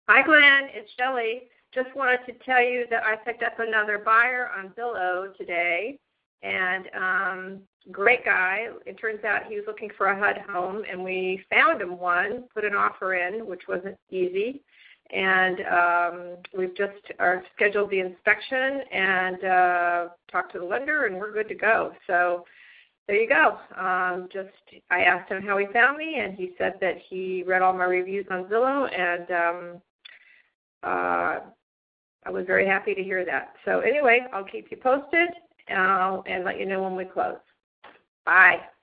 Hi, Glenn. It's Shelley. Just wanted to tell you that I picked up another buyer on Zillow today, and great guy. It turns out he was looking for a HUD home, and we found him one, put an offer in, which wasn't easy. And we've just scheduled the inspection and talked to the lender, and we're good to go. So there you go. I asked him how he found me, and he said that he read all my reviews on Zillow, and I was very happy to hear that. So anyway, I'll keep you posted and let you know when we close. Bye.